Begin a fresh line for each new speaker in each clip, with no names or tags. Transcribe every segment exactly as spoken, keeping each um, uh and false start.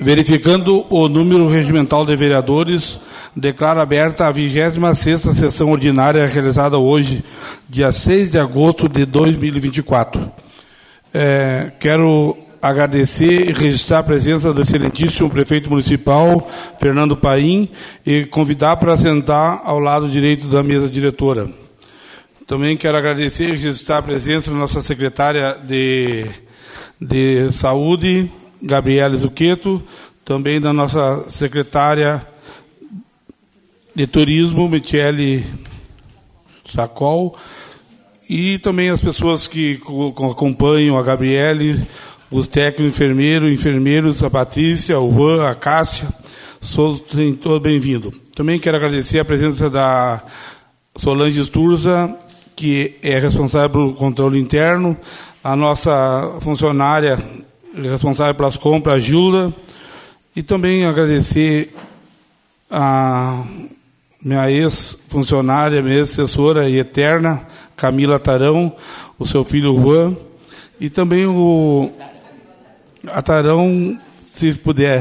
Verificando o número regimental de vereadores, declaro aberta a vigésima sexta sessão ordinária realizada hoje, dia seis de agosto de dois mil e vinte e quatro. É, quero agradecer e registrar a presença do excelentíssimo prefeito municipal, Fernando Paim, e convidar para sentar ao lado direito da mesa diretora. Também quero agradecer e registrar a presença da nossa secretária de, de Saúde, Gabriela Zucchetto, também da nossa secretária de Turismo, Michele Sacol, e também as pessoas que acompanham a Gabriele, os técnicos, enfermeiros, enfermeiros, a Patrícia, o Juan, a Cássia, sou todos bem-vindos. Também quero agradecer a presença da Solange Sturza, que é responsável pelo controle interno, a nossa funcionária responsável pelas compras, Gilda, e também agradecer a minha ex-funcionária, minha ex-assessora e eterna, Camila Tarão, o seu filho Juan, e também o a Tarão, se puder.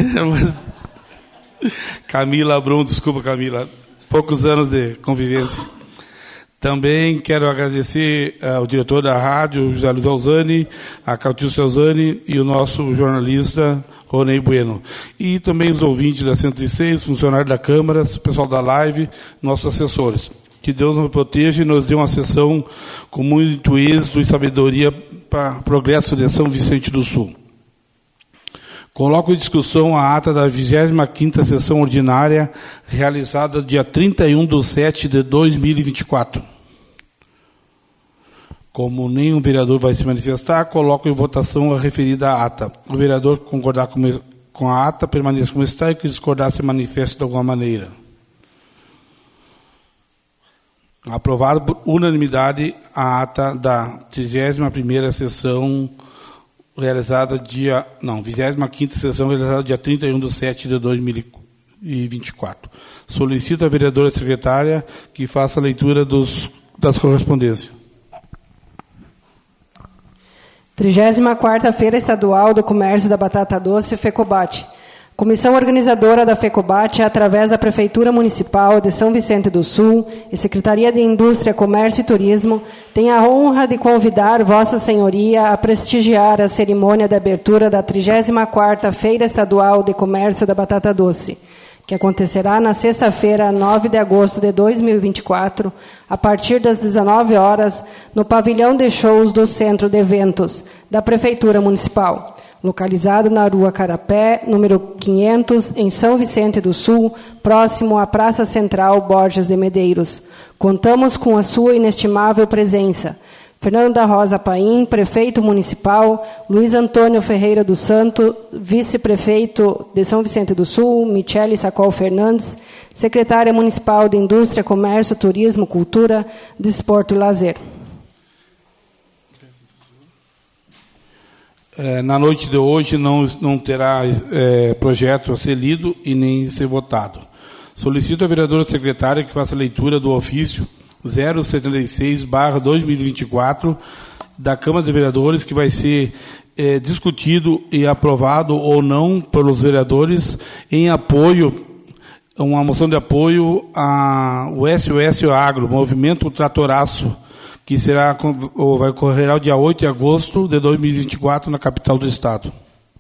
Camila Brum, desculpa, Camila, poucos anos de convivência. Também quero agradecer ao diretor da rádio, José Luiz Alzani, a Cautício Alzani e o nosso jornalista, Ronei Bueno. E também os ouvintes da cento e seis, funcionários da Câmara, o pessoal da live, nossos assessores. Que Deus nos proteja e nos dê uma sessão com muito êxito e sabedoria para o progresso de São Vicente do Sul. Coloco em discussão a ata da vigésima quinta sessão ordinária, realizada dia trinta e um de setembro de dois mil e vinte e quatro. Como nenhum vereador vai se manifestar, coloco em votação a referida ata. O vereador que concordar com, com a ata permaneça como está, e que discordar se manifeste de alguma maneira. Aprovado por unanimidade a ata da trigésima primeira sessão realizada dia... Não, vigésima quinta sessão realizada dia trinta e um de setembro de dois mil e vinte e quatro. Solicito à vereadora secretária que faça a leitura dos, das correspondências.
trigésima quarta Feira Estadual do Comércio da Batata Doce, FECOBAT. Comissão organizadora da FECOBAT, através da Prefeitura Municipal de São Vicente do Sul e Secretaria de Indústria, Comércio e Turismo, tem a honra de convidar Vossa Senhoria a prestigiar a cerimônia de abertura da trigésima quarta Feira Estadual de Comércio da Batata Doce, que acontecerá na sexta-feira, nove de agosto de dois mil e vinte e quatro, a partir das dezenove horas, no pavilhão de shows do Centro de Eventos da Prefeitura Municipal, localizado na Rua Carapé, número quinhentos, em São Vicente do Sul, próximo à Praça Central Borges de Medeiros. Contamos com a sua inestimável presença. Fernando da Rosa Paim, prefeito municipal, Luiz Antônio Ferreira do Santo, vice-prefeito de São Vicente do Sul, Michele Sacol Fernandes, secretária municipal de Indústria, Comércio, Turismo, Cultura, Desporto e Lazer.
É, na noite de hoje não, não terá é, projeto a ser lido e nem ser votado. Solicito à vereadora secretária que faça a leitura do ofício zero setenta e seis barra dois mil e vinte e quatro da Câmara de Vereadores, que vai ser é, discutido e aprovado ou não pelos vereadores em apoio, uma moção de apoio ao S O S Agro, Movimento Tratoraço, que será, ou vai ocorrer ao dia oito de agosto de dois mil e vinte e quatro na capital do Estado.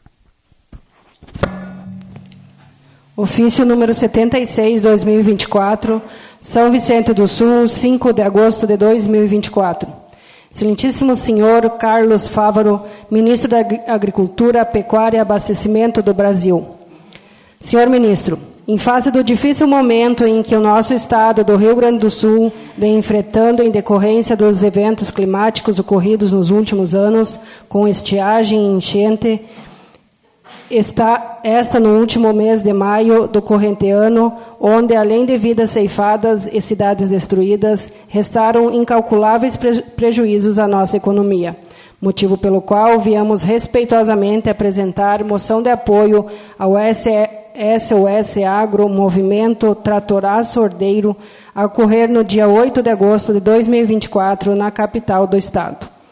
Ofício número setenta e seis, dois mil e vinte e quatro, São Vicente do Sul, cinco de agosto de dois mil e vinte e quatro. Excelentíssimo senhor Carlos Fávaro, ministro da Agricultura, Pecuária e Abastecimento do Brasil. Senhor ministro, em face do difícil momento em que o nosso estado do Rio Grande do Sul vem enfrentando em decorrência dos eventos climáticos ocorridos nos últimos anos, com estiagem e enchente, está esta no último mês de maio do corrente ano, onde, além de vidas ceifadas e cidades destruídas, restaram incalculáveis prejuízos à nossa economia, motivo pelo qual viemos respeitosamente apresentar moção de apoio ao S O S Agro, Movimento Tratoraço Ordeiro, a ocorrer no dia oito de agosto de dois mil e vinte e quatro, na capital do Estado.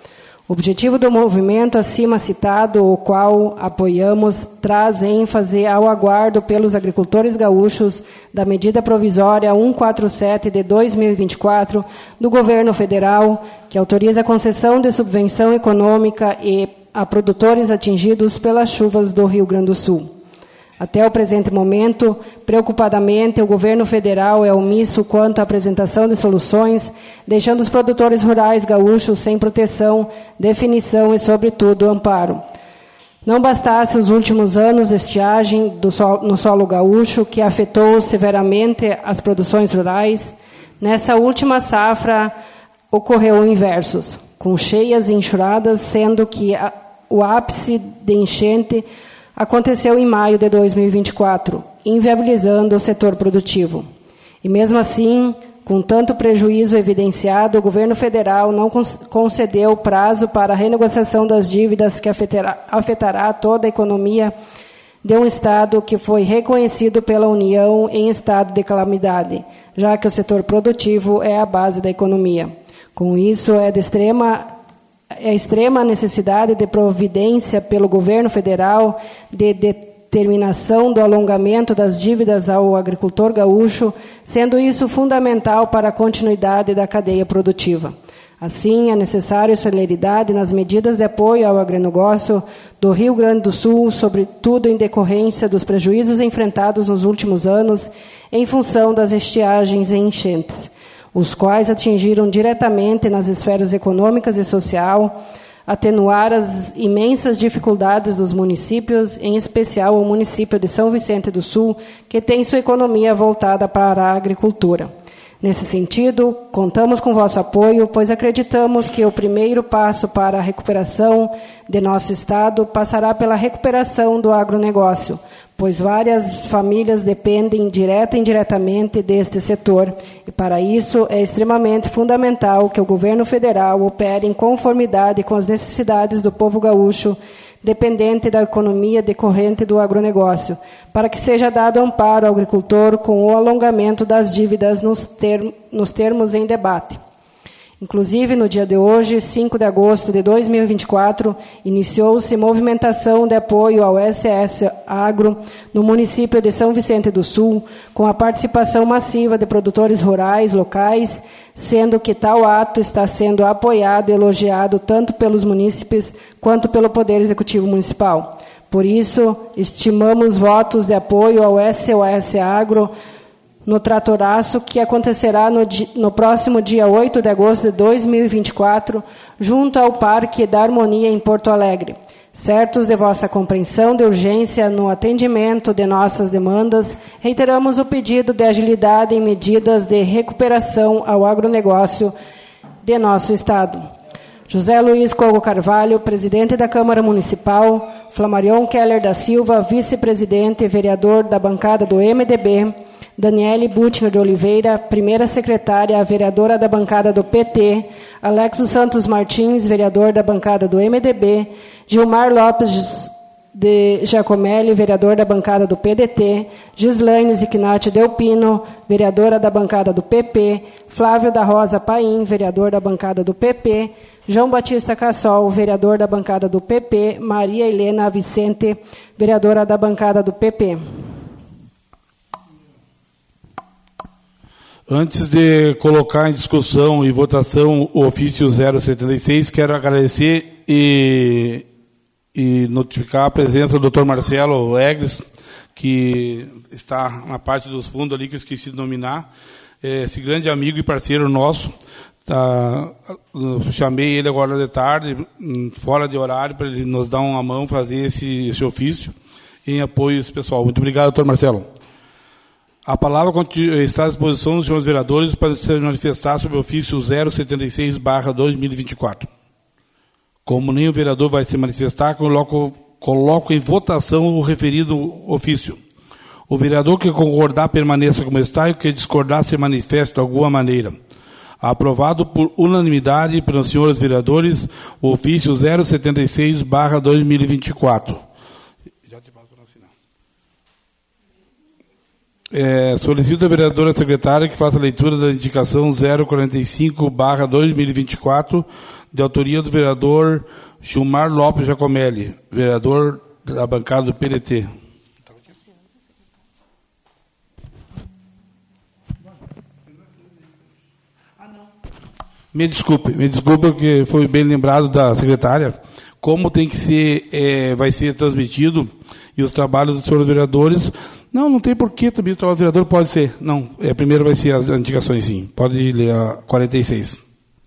O objetivo do movimento acima citado, o qual apoiamos, traz ênfase ao aguardo pelos agricultores gaúchos da medida provisória cento e quarenta e sete de dois mil e vinte e quatro do Governo Federal, que autoriza a concessão de subvenção econômica e a produtores atingidos pelas chuvas do Rio Grande do Sul. Até o presente momento, preocupadamente, o governo federal é omisso quanto à apresentação de soluções, deixando os produtores rurais gaúchos sem proteção, definição e, sobretudo, amparo. Não bastasse os últimos anos de estiagem do solo, no solo gaúcho, que afetou severamente as produções rurais, nessa última safra ocorreu o inverso, com cheias e enxurradas, sendo que a, o ápice de enchente aconteceu em maio de dois mil e vinte e quatro, inviabilizando o setor produtivo. E mesmo assim, com tanto prejuízo evidenciado, o governo federal não concedeu prazo para a renegociação das dívidas que afetará, afetará toda a economia de um Estado que foi reconhecido pela União em estado de calamidade, já que o setor produtivo é a base da economia. Com isso, é de extrema É extrema necessidade de providência pelo governo federal de determinação do alongamento das dívidas ao agricultor gaúcho, sendo isso fundamental para a continuidade da cadeia produtiva. Assim, é necessário celeridade nas medidas de apoio ao agronegócio do Rio Grande do Sul, sobretudo em decorrência dos prejuízos enfrentados nos últimos anos em função das estiagens e enchentes, os quais atingiram diretamente nas esferas econômicas e social, atenuar as imensas dificuldades dos municípios, em especial o município de São Vicente do Sul, que tem sua economia voltada para a agricultura. Nesse sentido, contamos com vosso apoio, pois acreditamos que o primeiro passo para a recuperação de nosso Estado passará pela recuperação do agronegócio, pois várias famílias dependem direta e indiretamente deste setor, e para isso é extremamente fundamental que o governo federal opere em conformidade com as necessidades do povo gaúcho, dependente da economia decorrente do agronegócio, para que seja dado amparo ao agricultor com o alongamento das dívidas nos, term- nos termos em debate. Inclusive, no dia de hoje, cinco de agosto de dois mil e vinte e quatro, iniciou-se movimentação de apoio ao S S Agro no município de São Vicente do Sul, com a participação massiva de produtores rurais locais, sendo que tal ato está sendo apoiado e elogiado tanto pelos munícipes quanto pelo Poder Executivo Municipal. Por isso, estimamos votos de apoio ao S O S Agro no tratoraço que acontecerá no, no próximo dia oito de agosto de dois mil e vinte e quatro, junto ao Parque da Harmonia, em Porto Alegre. Certos de vossa compreensão de urgência no atendimento de nossas demandas, reiteramos o pedido de agilidade em medidas de recuperação ao agronegócio de nosso Estado. José Luiz Cogo Carvalho, presidente da Câmara Municipal, Flamarion Keller da Silva, vice-presidente e vereador da bancada do M D B, Daniele Butner de Oliveira, primeira secretária, vereadora da bancada do P T, Alexo Santos Martins, vereador da bancada do M D B, Gilmar Lopes de Giacomelli, vereador da bancada do P D T, Gislaine Zicnati Delpino, vereadora da bancada do P P, Flávio da Rosa Paim, vereador da bancada do P P, João Batista Cassol, vereador da bancada do P P, Maria Helena Vicente, vereadora da bancada do P P.
Antes de colocar em discussão e votação o ofício zero setenta e seis, quero agradecer e, e notificar a presença do doutor Marcelo Egres, que está na parte dos fundos ali, que eu esqueci de nominar, esse grande amigo e parceiro nosso. Tá, chamei ele agora de tarde, fora de horário, para ele nos dar uma mão, fazer esse, esse ofício em apoio a esse pessoal. Muito obrigado, doutor Marcelo. A palavra está à disposição dos senhores vereadores para se manifestar sobre o ofício zero setenta e seis barra dois mil e vinte e quatro. Como nenhum vereador vai se manifestar, coloco, coloco em votação o referido ofício. O vereador que concordar permaneça como está e o que discordar se manifeste de alguma maneira. Aprovado por unanimidade pelos senhores vereadores o ofício zero setenta e seis barra dois mil e vinte e quatro. É, solicito a vereadora secretária que faça a leitura da indicação zero quarenta e cinco barra dois mil e vinte e quatro de autoria do vereador Gilmar Lopes Giacomelli, vereador da bancada do P D T. Me desculpe, me desculpe que foi bem lembrado da secretária, como tem que ser, é, vai ser transmitido e os trabalhos dos senhores vereadores. Não, não tem porquê também o trabalho do vereador, pode ser. Não, é, primeiro vai ser as indicações, sim. Pode ler a quarenta e seis.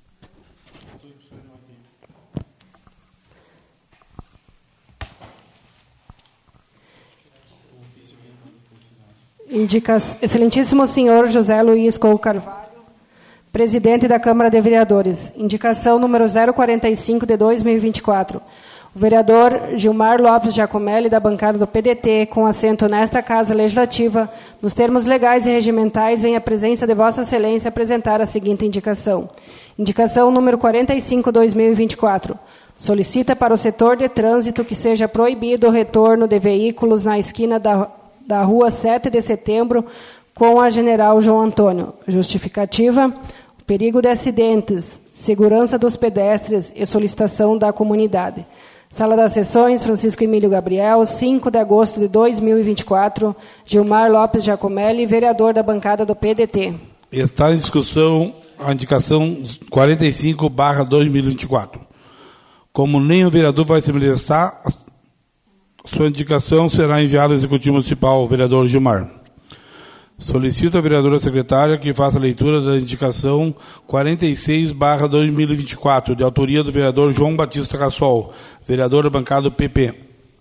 Indica... Excelentíssimo senhor José Luiz Couto Carvalho, presidente da Câmara de Vereadores. Indicação número zero quarenta e cinco de dois mil e vinte e quatro. O vereador Gilmar Lopes Giacomelli, da bancada do P D T, com assento nesta Casa Legislativa, nos termos legais e regimentais, vem à presença de Vossa Excelência apresentar a seguinte indicação. Indicação número quarenta e cinco de dois mil e vinte e quatro. Solicita para o setor de trânsito que seja proibido o retorno de veículos na esquina da, da rua sete de setembro com a General João Antônio. Justificativa: perigo de acidentes, segurança dos pedestres e solicitação da comunidade. Sala das Sessões, Francisco Emílio Gabriel, cinco de agosto de dois mil e vinte e quatro, Gilmar Lopes Giacomelli, vereador da bancada do P D T.
Está em discussão a indicação quarenta e cinco barra dois mil e vinte e quatro. Como nenhum vereador vai se manifestar, sua indicação será enviada ao Executivo Municipal, o vereador Gilmar. Solicito à vereadora secretária que faça a leitura da indicação quarenta e seis barra dois mil e vinte e quatro, de autoria do vereador João Batista Cassol, vereador da bancada do P P.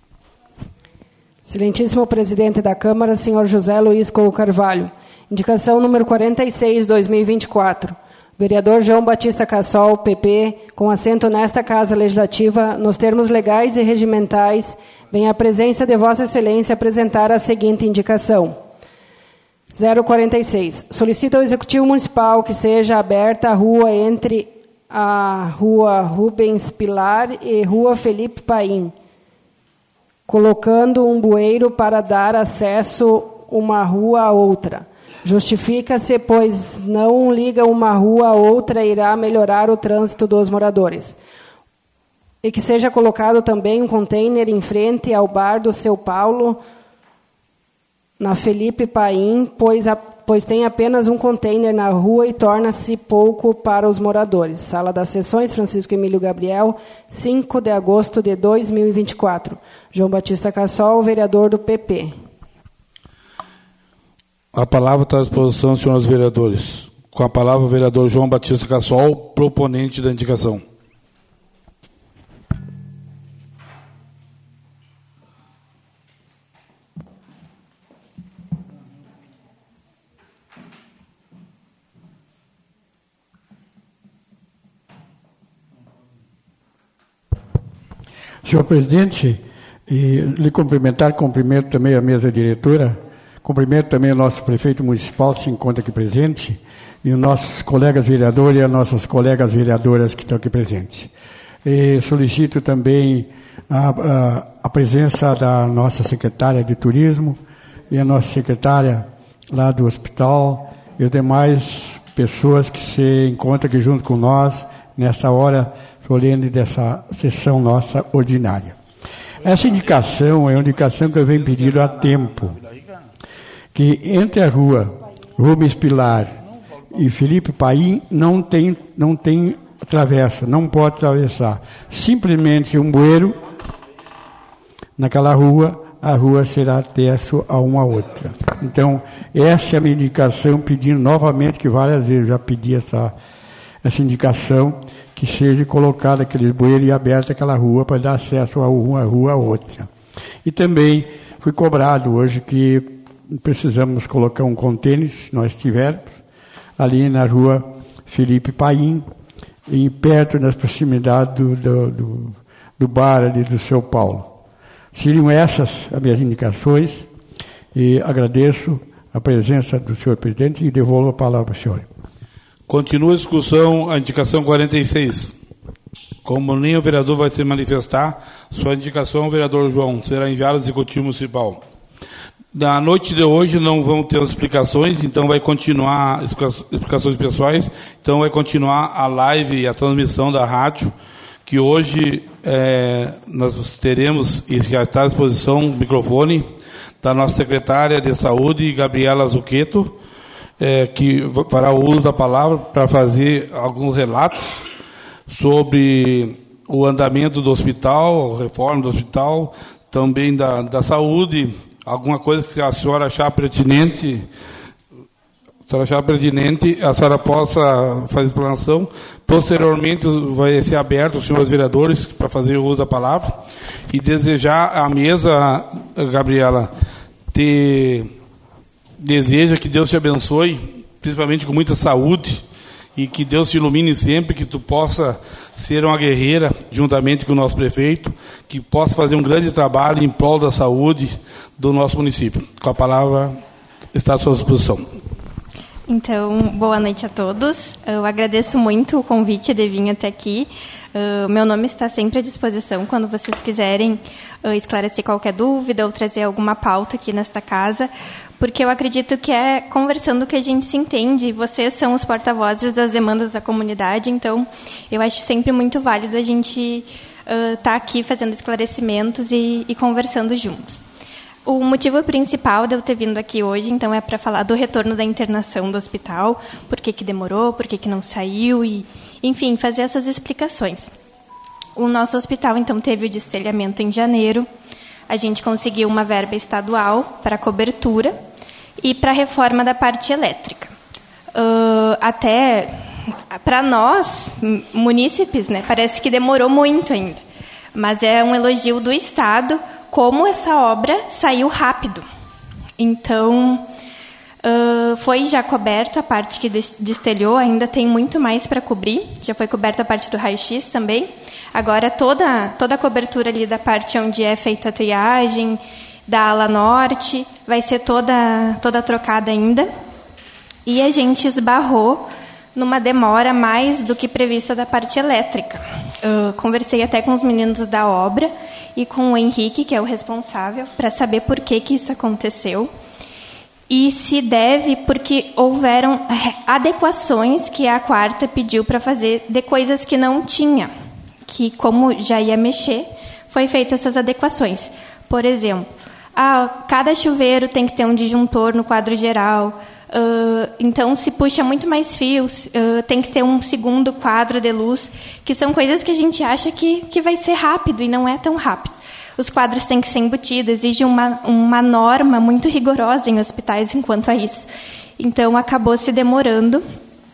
Excelentíssimo presidente da Câmara, senhor José Luiz Couto Carvalho. Indicação número quarenta e seis, dois mil e vinte e quatro. Vereador João Batista Cassol, P P, com assento nesta Casa Legislativa, nos termos legais e regimentais, vem à presença de Vossa Excelência apresentar a seguinte indicação. zero quarenta e seis. Solicita ao Executivo Municipal que seja aberta a rua entre a Rua Rubens Pilar e Rua Felipe Paim, colocando um bueiro para dar acesso uma rua a outra. Justifica-se, pois não liga uma rua a outra irá melhorar o trânsito dos moradores. E que seja colocado também um container em frente ao bar do Seu Paulo, na Felipe Paim, pois, a, pois tem apenas um container na rua e torna-se pouco para os moradores. Sala das Sessões, Francisco Emílio Gabriel, cinco de agosto de dois mil e vinte e quatro. João Batista Cassol, vereador do P P.
A palavra está à disposição, senhores vereadores. Com a palavra, o vereador João Batista Cassol, proponente da indicação.
Senhor presidente, e lhe cumprimentar, cumprimento também a mesa diretora, cumprimento também o nosso prefeito municipal, se encontra aqui presente, e os nossos colegas vereadores e as nossas colegas vereadoras que estão aqui presentes. E solicito também a, a, a presença da nossa secretária de turismo e a nossa secretária lá do hospital e as demais pessoas que se encontram aqui junto com nós nessa hora solene dessa sessão nossa ordinária. Essa indicação é uma indicação que eu venho pedindo há tempo, que entre a rua Rubens Pilar e Felipe Paim não tem, não tem travessa, não pode atravessar. Simplesmente um bueiro naquela rua, a rua será acesso a uma outra. Então, essa é a minha indicação, pedindo novamente, que várias vezes eu já pedi essa, essa indicação, que seja colocada aquele bueiro e aberta aquela rua para dar acesso a uma rua a outra. E também fui cobrado hoje que precisamos colocar um contêiner, se nós tivermos, ali na rua Felipe Paim, e perto das proximidades do, do, do, do bar ali do Seu Paulo. Seriam essas as minhas indicações, e agradeço a presença do senhor presidente e devolvo a palavra para o senhor.
Continua a discussão, a indicação quarenta e seis. Como nem o vereador vai se manifestar, sua indicação, vereador João, será enviada ao Executivo Municipal. Na noite de hoje não vamos ter as explicações, então vai continuar explicações pessoais, então vai continuar a live e a transmissão da rádio, que hoje é, nós teremos, e já está à disposição, o microfone da nossa secretária de Saúde, Gabriela Zucchetto, é, que fará o uso da palavra para fazer alguns relatos sobre o andamento do hospital, a reforma do hospital, também da, da saúde, alguma coisa que a senhora achar pertinente, a senhora achar pertinente, a senhora possa fazer explanação. Posteriormente vai ser aberto os senhores vereadores para fazer o uso da palavra e desejar à mesa, Gabriela, te deseja que Deus te abençoe, principalmente com muita saúde, e que Deus te ilumine sempre, que tu possa ser uma guerreira, juntamente com o nosso prefeito, que possa fazer um grande trabalho em prol da saúde do nosso município. Com a palavra, está à sua disposição.
Então, boa noite a todos. Eu agradeço muito o convite de vir até aqui. Uh, meu nome está sempre à disposição quando vocês quiserem uh, esclarecer qualquer dúvida ou trazer alguma pauta aqui nesta casa, porque eu acredito que é conversando que a gente se entende, e vocês são os porta-vozes das demandas da comunidade, então eu acho sempre muito válido a gente estar uh, tá aqui fazendo esclarecimentos e, e conversando juntos. O motivo principal de eu ter vindo aqui hoje, então, é para falar do retorno da internação do hospital, por que que demorou, por que que não saiu, e, enfim, fazer essas explicações. O nosso hospital, então, teve o destelhamento em janeiro, a gente conseguiu uma verba estadual para cobertura e para a reforma da parte elétrica. Uh, até, para nós, munícipes, né, parece que demorou muito ainda, mas é um elogio do Estado, como essa obra saiu rápido. Então, uh, foi já coberto a parte que destelhou, ainda tem muito mais para cobrir, já foi coberta a parte do raio-x também. Agora, toda, toda a cobertura ali da parte onde é feita a triagem, da ala norte, vai ser toda, toda trocada ainda. E a gente esbarrou numa demora mais do que prevista da parte elétrica. Uh, conversei até com os meninos da obra e com o Henrique, que é o responsável, para saber por que que isso aconteceu. E se deve porque houveram adequações que a quarta pediu para fazer de coisas que não tinha, que como já ia mexer, foi feitas essas adequações. Por exemplo, ah, cada chuveiro tem que ter um disjuntor no quadro geral, Uh, então, se puxa muito mais fios, uh, tem que ter um segundo quadro de luz, que são coisas que a gente acha que, que vai ser rápido, e não é tão rápido. Os quadros têm que ser embutidos, exige uma, uma norma muito rigorosa em hospitais enquanto a isso. Então, acabou se demorando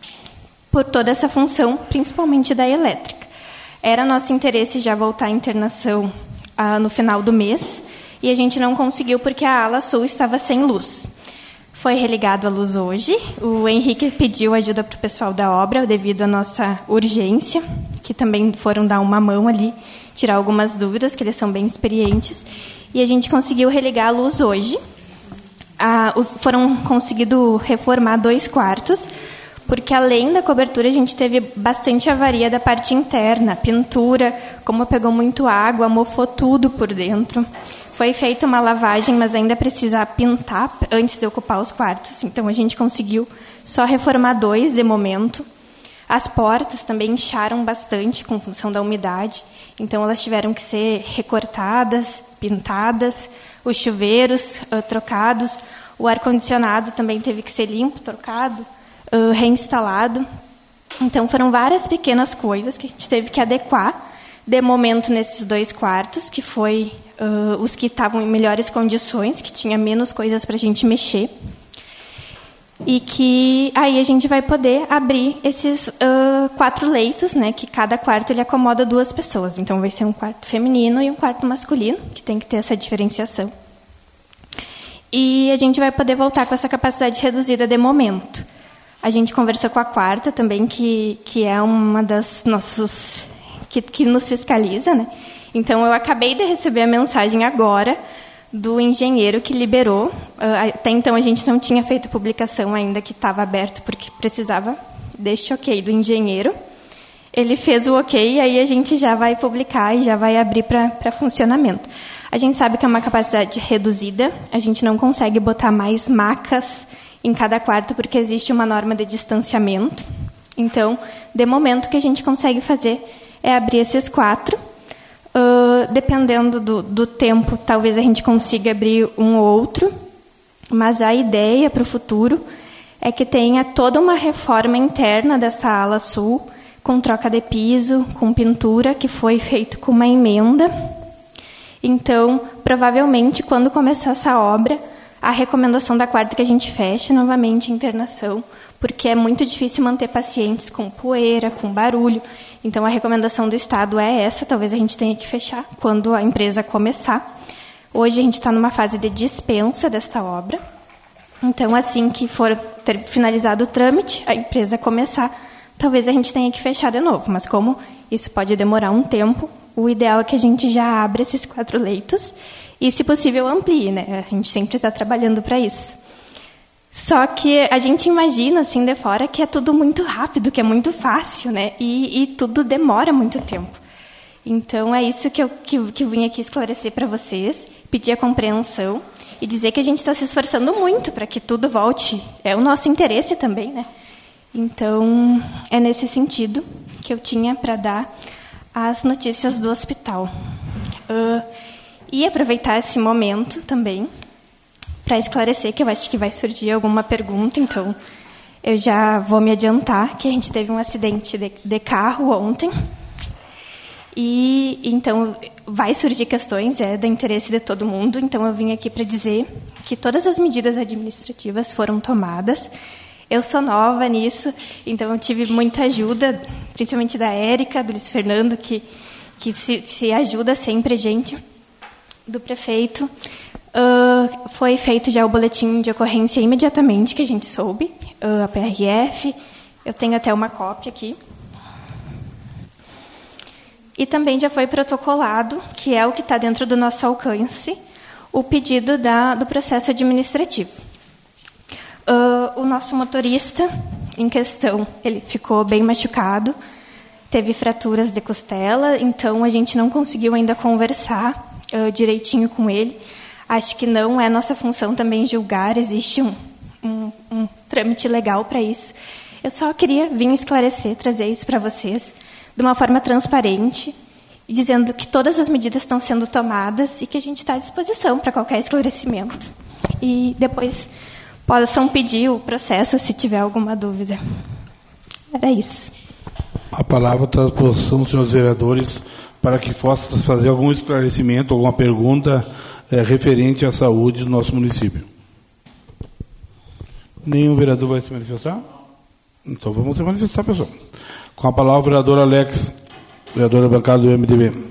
por toda essa função, principalmente da elétrica. Era nosso interesse já voltar à internação uh, no final do mês, e a gente não conseguiu porque a ala sul estava sem luz. Foi religado a luz hoje. O Henrique pediu ajuda para o pessoal da obra, devido à nossa urgência, que também foram dar uma mão ali, tirar algumas dúvidas, que eles são bem experientes. E a gente conseguiu religar a luz hoje. Ah, os, foram conseguido reformar dois quartos, porque além da cobertura, a gente teve bastante avaria da parte interna. Pintura, como pegou muito água, mofou tudo por dentro. Foi feita uma lavagem, mas ainda precisa pintar antes de ocupar os quartos. Então, a gente conseguiu só reformar dois de momento. As portas também incharam bastante com função da umidade. Então, elas tiveram que ser recortadas, pintadas. Os chuveiros uh, trocados. O ar-condicionado também teve que ser limpo, trocado, uh, reinstalado. Então, foram várias pequenas coisas que a gente teve que adequar. De momento, nesses dois quartos, que foi... Uh, os que estavam em melhores condições, que tinha menos coisas para a gente mexer, e que aí a gente vai poder abrir esses uh, quatro leitos, né, que cada quarto ele acomoda duas pessoas. Então, vai ser um quarto feminino e um quarto masculino, que tem que ter essa diferenciação. E a gente vai poder voltar com essa capacidade reduzida de momento. A gente conversou com a quarta também, que, que é uma das nossos... que, que nos fiscaliza, né? Então, eu acabei de receber a mensagem agora do engenheiro que liberou. Até então, a gente não tinha feito publicação ainda, que estava aberto, porque precisava deste ok do engenheiro. Ele fez o ok, e aí a gente já vai publicar e já vai abrir para funcionamento. A gente sabe que é uma capacidade reduzida, a gente não consegue botar mais macas em cada quarto porque existe uma norma de distanciamento. Então, de momento, o que a gente consegue fazer é abrir esses quatro. Uh, dependendo do, do tempo, talvez a gente consiga abrir um ou outro, mas a ideia para o futuro é que tenha toda uma reforma interna dessa ala sul, com troca de piso, com pintura, que foi feito com uma emenda. Então, provavelmente, quando começar essa obra, a recomendação da quarta é que a gente feche novamente a internação, porque é muito difícil manter pacientes com poeira, com barulho. Então, a recomendação do Estado é essa, talvez a gente tenha que fechar quando a empresa começar. Hoje a gente está numa fase de dispensa desta obra. Então, assim que for ter finalizado o trâmite, a empresa começar, talvez a gente tenha que fechar de novo. Mas como isso pode demorar um tempo, o ideal é que a gente já abra esses quatro leitos e, se possível, amplie, né? A gente sempre está trabalhando para isso. Só que a gente imagina, assim, de fora, que é tudo muito rápido, que é muito fácil, né? E, e tudo demora muito tempo. Então, é isso que eu, que, que eu vim aqui esclarecer para vocês, pedir a compreensão e dizer que a gente está se esforçando muito para que tudo volte. É o nosso interesse também, né? Então, é nesse sentido que eu tinha para dar as notícias do hospital. Uh, e aproveitar esse momento também para esclarecer, que eu acho que vai surgir alguma pergunta, então eu já vou me adiantar, que a gente teve um acidente de, de carro ontem, e então vai surgir questões, é do interesse de todo mundo, então eu vim aqui para dizer que todas as medidas administrativas foram tomadas. Eu sou nova nisso, então eu tive muita ajuda, principalmente da Érica, do Luiz Fernando, que, que se, se ajuda sempre a gente, do prefeito. Uh, foi feito já o boletim de ocorrência imediatamente que a gente soube, uh, a P R F, eu tenho até uma cópia aqui. E também já foi protocolado, que é o que está dentro do nosso alcance, o pedido da, do processo administrativo. Uh, o nosso motorista em questão, ele ficou bem machucado, teve fraturas de costela, então a gente não conseguiu ainda conversar uh, direitinho com ele. Acho que não é nossa função também julgar, existe um, um, um trâmite legal para isso. Eu só queria vir esclarecer, trazer isso para vocês, de uma forma transparente, dizendo que todas as medidas estão sendo tomadas e que a gente está à disposição para qualquer esclarecimento. E depois possam pedir o processo se tiver alguma dúvida. Era isso.
A palavra está à disposição dos senhores vereadores para que possam fazer algum esclarecimento, alguma pergunta é, referente à saúde do nosso município. Nenhum vereador vai se manifestar? Então vamos se manifestar, pessoal. Com a palavra o vereador Alex, vereador da bancada do M D B.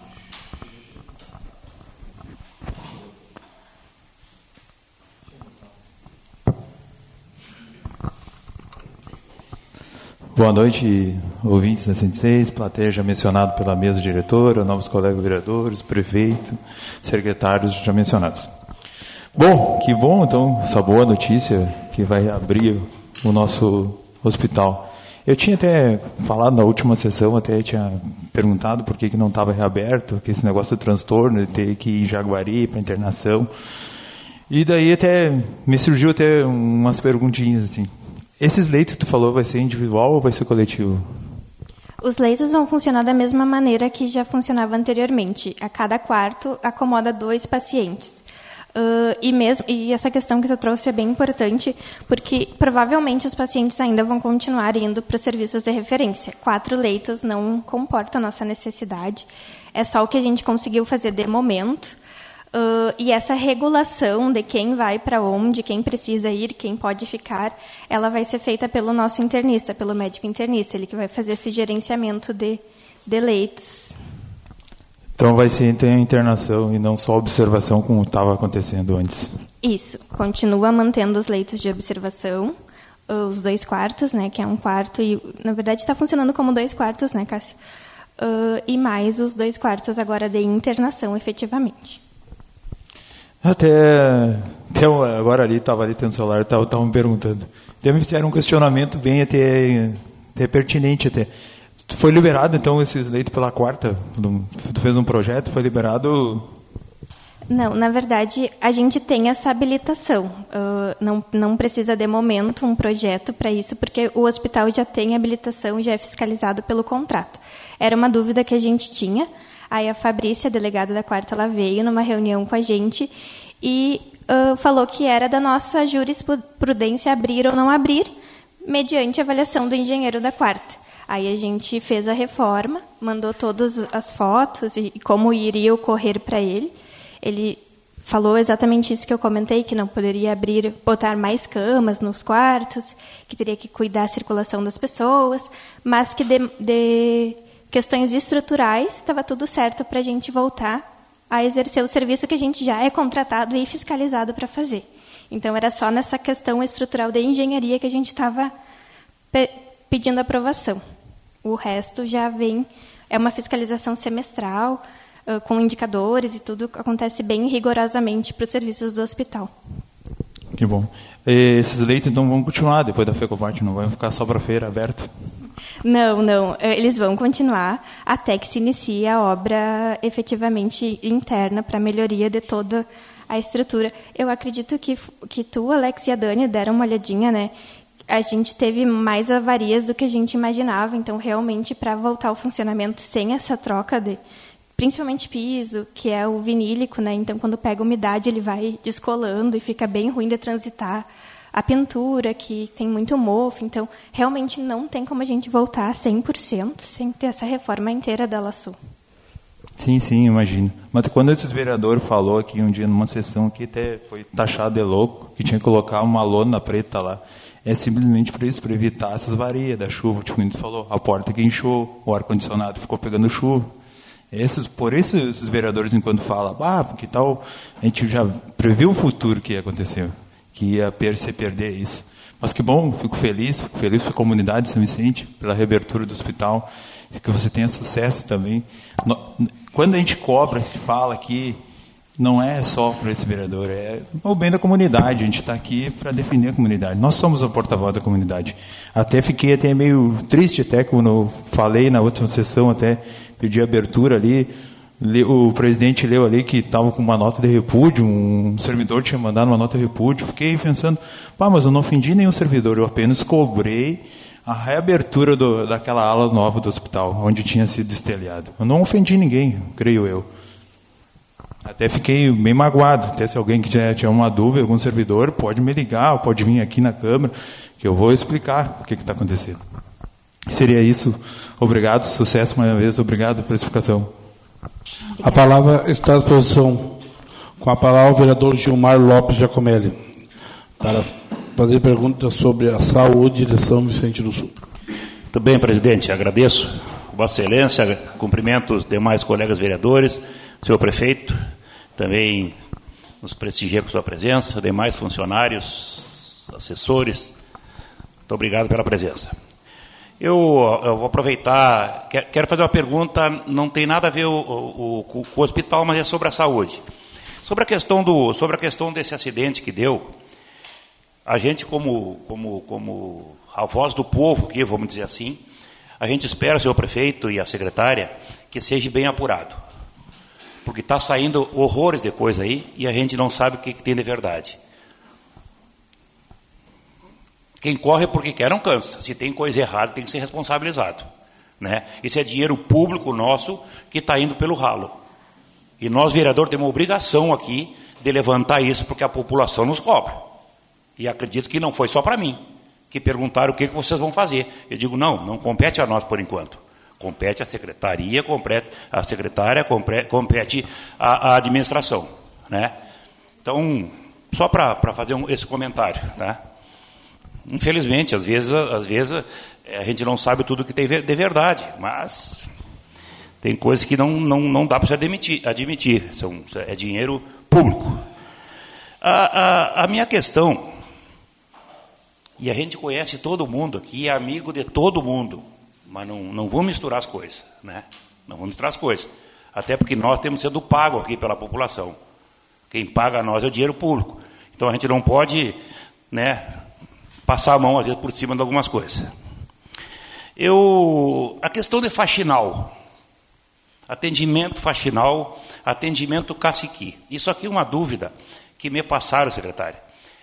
Boa noite, ouvintes da cento e seis, plateia já mencionado pela mesa diretora, novos colegas vereadores, prefeito, secretários já mencionados. Bom, que bom, então, essa boa notícia que vai abrir o nosso hospital. Eu tinha até falado na última sessão, até tinha perguntado por que, que não estava reaberto, que esse negócio do transtorno, de ter que ir em Jaguari para internação. E daí até me surgiu até umas perguntinhas assim. Esses leitos que tu falou, vai ser individual ou vai ser coletivo?
Os leitos vão funcionar da mesma maneira que já funcionava anteriormente. A cada quarto acomoda dois pacientes. Uh, e, mesmo, e essa questão que tu trouxe é bem importante, porque provavelmente os pacientes ainda vão continuar indo para os serviços de referência. Quatro leitos não comportam a nossa necessidade. É só o que a gente conseguiu fazer de momento. Uh, e essa regulação de quem vai para onde, quem precisa ir, quem pode ficar, ela vai ser feita pelo nosso internista, pelo médico internista, ele que vai fazer esse gerenciamento de, de leitos.
Então vai ser a internação e não só observação como estava acontecendo antes.
Isso, continua mantendo os leitos de observação, os dois quartos, né, que é um quarto, e na verdade está funcionando como dois quartos, né, Cássio? Uh, e mais os dois quartos agora de internação, efetivamente.
Até, até agora ali, estava ali tendo celular, estava me perguntando. Então me fizeram um questionamento bem até, até pertinente até. Tu foi liberado, então, esses leitos pela quarta? Tu fez um projeto, foi liberado
Não, na verdade, a gente tem essa habilitação. Uh, não, não precisa, de momento, um projeto para isso, porque o hospital já tem habilitação, já é fiscalizado pelo contrato. Era uma dúvida que a gente tinha. Aí a Fabrícia, a delegada da quarta, ela veio numa reunião com a gente e uh, falou que era da nossa jurisprudência abrir ou não abrir, mediante a avaliação do engenheiro da quarta. Aí a gente fez a reforma, mandou todas as fotos e como iria ocorrer para ele. Ele falou exatamente isso que eu comentei, que não poderia abrir, botar mais camas nos quartos, que teria que cuidar da circulação das pessoas, mas que de, de questões estruturais estava tudo certo para a gente voltar a exercer o serviço que a gente já é contratado e fiscalizado para fazer. Então, era só nessa questão estrutural de engenharia que a gente estava pe- pedindo aprovação. O resto já vem, é uma fiscalização semestral, com indicadores e tudo, acontece bem rigorosamente para os serviços do hospital.
Que bom. E esses leitos, então, vão continuar depois da FECOBAT, não vão ficar só para a feira aberta?
Não, não. Eles vão continuar até que se inicie a obra efetivamente interna para a melhoria de toda a estrutura. Eu acredito que, que tu, Alex e a Dani deram uma olhadinha, né? A gente teve mais avarias do que a gente imaginava, então, realmente, para voltar ao funcionamento sem essa troca de... principalmente piso, que é o vinílico, né? Então, quando pega umidade, ele vai descolando e fica bem ruim de transitar. A pintura, que tem muito mofo. Então, realmente não tem como a gente voltar cem por cento sem ter essa reforma inteira da LASU.
Sim, sim, imagino. Mas quando esse vereador falou aqui um dia, numa sessão que até foi taxado de louco, que tinha que colocar uma lona preta lá, é simplesmente para isso, para evitar essas varias da chuva. Tipo, como a gente falou, a porta que inchou, o ar-condicionado ficou pegando chuva. Esses, por isso, esses vereadores, enquanto falam, ah, que tal, a gente já previu o futuro que ia acontecer, que ia per se perder isso. Mas que bom, fico feliz, fico feliz pela comunidade de São Vicente, pela reabertura do hospital, que você tenha sucesso também. Quando a gente cobra, se fala aqui, não é só para esse vereador, é o bem da comunidade, a gente está aqui para defender a comunidade. Nós somos o porta-voz da comunidade. Até fiquei até meio triste, até quando eu falei na outra sessão, até pedi abertura ali, o presidente leu ali que estava com uma nota de repúdio, um servidor tinha mandado uma nota de repúdio, fiquei pensando, pá, mas eu não ofendi nenhum servidor, eu apenas cobrei a reabertura do, daquela ala nova do hospital, onde tinha sido estelhado. Eu não ofendi ninguém, creio eu. Até fiquei bem magoado, até se alguém que tiver uma dúvida, algum servidor, pode me ligar, pode vir aqui na Câmara, que eu vou explicar o que está acontecendo. Seria isso. Obrigado, sucesso mais uma vez, obrigado pela explicação.
A palavra está à disposição. Com a palavra o vereador Gilmar Lopes Giacomelli, para fazer perguntas sobre a saúde de São Vicente do Sul.
Muito bem, presidente, agradeço. Vossa Excelência, cumprimento os demais colegas vereadores, senhor prefeito, também nos prestigia com sua presença, demais funcionários, assessores, muito obrigado pela presença. Eu, eu vou aproveitar, quero fazer uma pergunta, não tem nada a ver o, o, o, com o hospital, mas é sobre a saúde. Sobre a questão, do, sobre a questão desse acidente que deu, a gente, como, como, como a voz do povo, aqui, vamos dizer assim, a gente espera, senhor prefeito e a secretária, que seja bem apurado. Porque está saindo horrores de coisa aí e a gente não sabe o que, que tem de verdade. Quem corre porque quer não cansa. Se tem coisa errada, tem que ser responsabilizado. Né? Esse é dinheiro público nosso que está indo pelo ralo. E nós, vereador, temos uma obrigação aqui de levantar isso porque a população nos cobra. E acredito que não foi só para mim, que perguntaram o que, que vocês vão fazer. Eu digo, não, não compete a nós por enquanto. Compete a secretaria, compete a secretária, compete a, a administração. Né? Então, só para fazer um, esse comentário. Tá? Infelizmente, às vezes, às vezes a gente não sabe tudo que tem de verdade, mas tem coisas que não, não, não dá para se admitir. admitir. São, é dinheiro público. A, a, a minha questão, e a gente conhece todo mundo aqui, é amigo de todo mundo, mas não, não vamos misturar as coisas, né? Não vamos misturar as coisas. Até porque nós temos sido pagos aqui pela população. Quem paga a nós é o dinheiro público. Então a gente não pode, né, passar a mão, às vezes, por cima de algumas coisas. Eu, a questão de faxinal, atendimento faxinal atendimento caciqui. Isso aqui é uma dúvida que me passaram, secretário.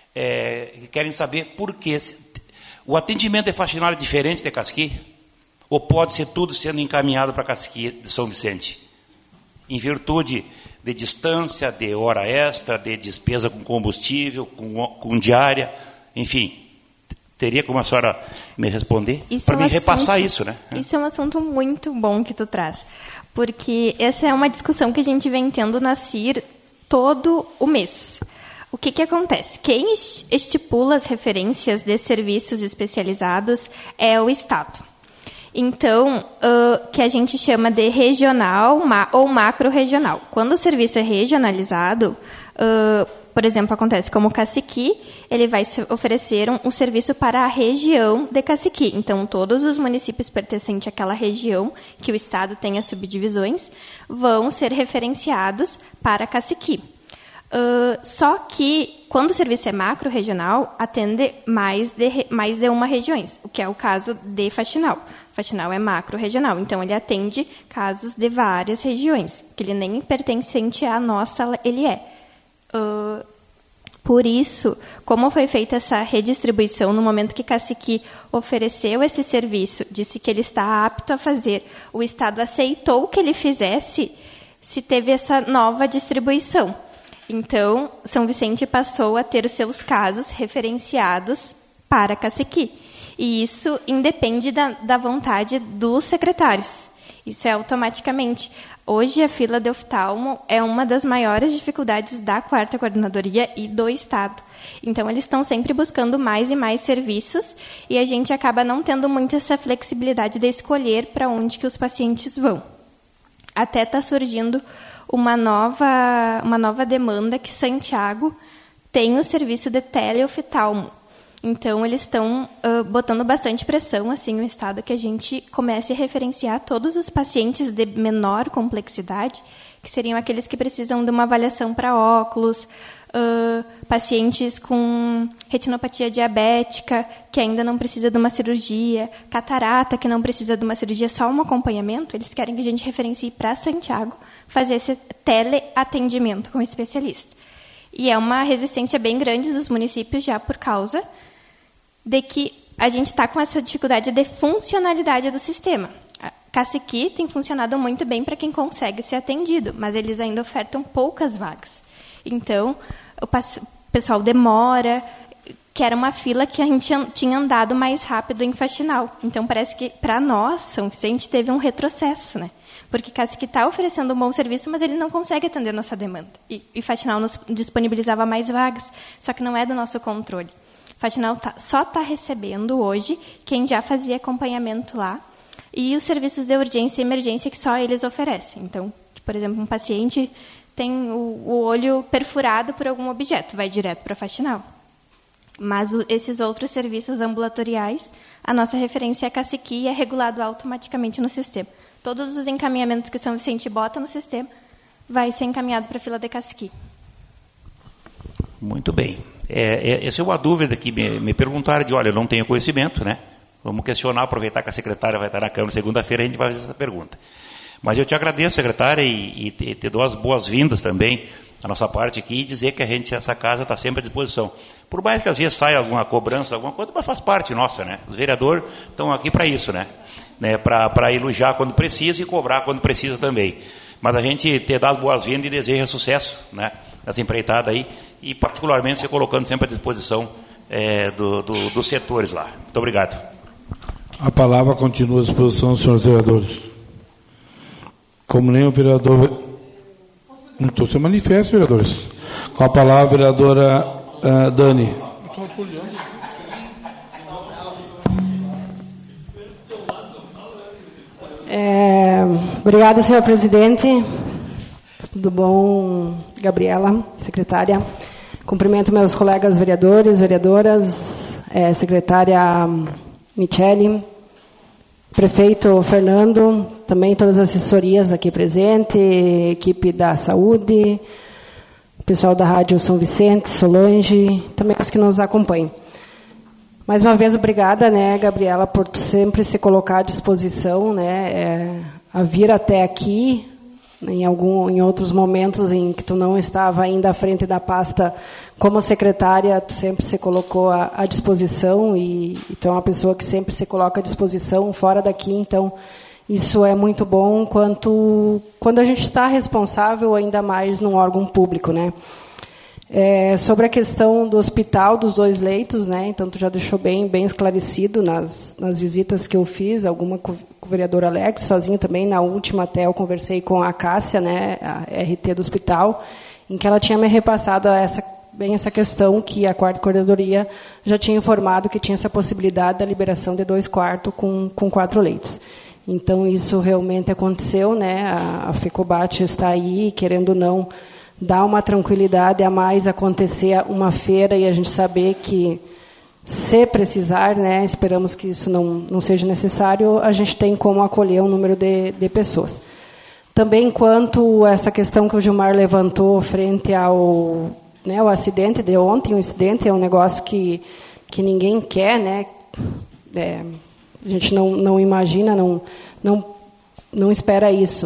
É, querem saber por que o atendimento de faxinário é diferente de caciqui? Ou pode ser tudo sendo encaminhado para caciqui de São Vicente? Em virtude de distância, de hora extra, de despesa com combustível, com, com diária, enfim... Teria como a senhora me responder? Para é um me assunto, repassar isso, né?
Isso é um assunto muito bom que tu traz. Porque essa é uma discussão que a gente vem tendo na C I R todo o mês. O que, que acontece? Quem estipula as referências de serviços especializados é o Estado. Então, uh, que a gente chama de regional ma- ou macro-regional. Quando o serviço é regionalizado... Uh, por exemplo, acontece como o caciqui, ele vai oferecer um, um serviço para a região de caciqui. Então, todos os municípios pertencentes àquela região, que o Estado tem as subdivisões, vão ser referenciados para caciqui. Uh, só que, quando o serviço é macro-regional, atende mais de, mais de uma regiões, o que é o caso de faxinal. Faxinal é macro-regional, então ele atende casos de várias regiões, que ele nem pertencente à nossa, ele é. Uh, por isso, como foi feita essa redistribuição no momento que Caciqui ofereceu esse serviço, disse que ele está apto a fazer, o Estado aceitou que ele fizesse, se teve essa nova distribuição. Então, São Vicente passou a ter os seus casos referenciados para Caciqui. E isso independe da, da vontade dos secretários. Isso é automaticamente. Hoje, a fila de oftalmo é uma das maiores dificuldades da quarta coordenadoria e do Estado. Então, eles estão sempre buscando mais e mais serviços e a gente acaba não tendo muito essa flexibilidade de escolher para onde que os pacientes vão. Até está surgindo uma nova, uma nova demanda que Santiago tem o serviço de teleoftalmo. Então, eles estão uh, botando bastante pressão, assim, no Estado, que a gente comece a referenciar todos os pacientes de menor complexidade, que seriam aqueles que precisam de uma avaliação para óculos, uh, pacientes com retinopatia diabética, que ainda não precisa de uma cirurgia, catarata, que não precisa de uma cirurgia, só um acompanhamento. Eles querem que a gente referencie para Santiago, fazer esse teleatendimento com o especialista. E é uma resistência bem grande dos municípios já por causa de que a gente está com essa dificuldade de funcionalidade do sistema. A Caciqui tem funcionado muito bem para quem consegue ser atendido, mas eles ainda ofertam poucas vagas. Então, o pessoal demora, que era uma fila que a gente tinha andado mais rápido em faxinal. Então, parece que, para nós, São Vicente teve um retrocesso, né? Porque Caciqui está oferecendo um bom serviço, mas ele não consegue atender a nossa demanda. E, e Faxinal nos disponibilizava mais vagas, só que não é do nosso controle. Faxinal tá, só está recebendo hoje quem já fazia acompanhamento lá e os serviços de urgência e emergência que só eles oferecem. Então, por exemplo, um paciente tem o, o olho perfurado por algum objeto, vai direto para Faxinal. Mas o, esses outros serviços ambulatoriais, a nossa referência é Caciqui e é regulado automaticamente no sistema. Todos os encaminhamentos que São Vicente bota no sistema vai ser encaminhado para a fila de Caciqui.
Muito bem. É, é, essa é uma dúvida que me, me perguntaram de, olha, eu não tenho conhecimento, né? Vamos questionar, aproveitar que a secretária vai estar na Câmara segunda-feira, a gente vai fazer essa pergunta. Mas eu te agradeço, secretária, e, e te, te dou as boas-vindas também da nossa parte aqui e dizer que a gente, essa casa está sempre à disposição. Por mais que às vezes saia alguma cobrança, alguma coisa, mas faz parte nossa, né? Os vereadores estão aqui para isso, né? né? Para elogiar quando precisa e cobrar quando precisa também. Mas a gente te dá as boas-vindas e deseja sucesso, né? Nessa empreitada aí, e particularmente se colocando sempre à disposição é, do, do, dos setores lá. Muito obrigado.
A palavra continua à disposição dos senhores vereadores. Como nem o vereador... Então, se manifesta, vereadores. Com a palavra, a vereadora uh, Dani.
É, obrigada, senhor presidente. Tudo bom, Gabriela, secretária? Cumprimento meus colegas vereadores, vereadoras, é, secretária Michele, prefeito Fernando, também todas as assessorias aqui presentes, equipe da saúde, pessoal da Rádio São Vicente, Solange, também os que nos acompanham. Mais uma vez, obrigada, né, Gabriela, por sempre se colocar à disposição, né, é, a vir até aqui, em, algum, em outros momentos em que tu não estava ainda à frente da pasta como secretária, tu sempre se colocou à, à disposição, e, e tu é uma pessoa que sempre se coloca à disposição fora daqui, então isso é muito bom quanto, quando a gente está responsável ainda mais num órgão público, né? É, sobre a questão do hospital, dos dois leitos, né? Então tu já deixou bem, bem esclarecido nas, nas visitas que eu fiz, alguma com, com o vereador Alex, sozinho também. Na última até eu conversei com a Cássia, né, a R T do hospital, em que ela tinha me repassado essa, bem essa questão, que a quarta coordenadoria já tinha informado que tinha essa possibilidade da liberação de dois quartos com, com quatro leitos. Então isso realmente aconteceu, né? A, a FECOBAT está aí, querendo ou não, dá uma tranquilidade a mais acontecer uma feira e a gente saber que, se precisar, né, esperamos que isso não, não seja necessário, a gente tem como acolher um número de, de pessoas. Também, quanto a essa questão que o Gilmar levantou frente ao, né, ao acidente de ontem, o incidente é um negócio que, que ninguém quer, né? É, a gente não, não imagina, não, não, não espera isso.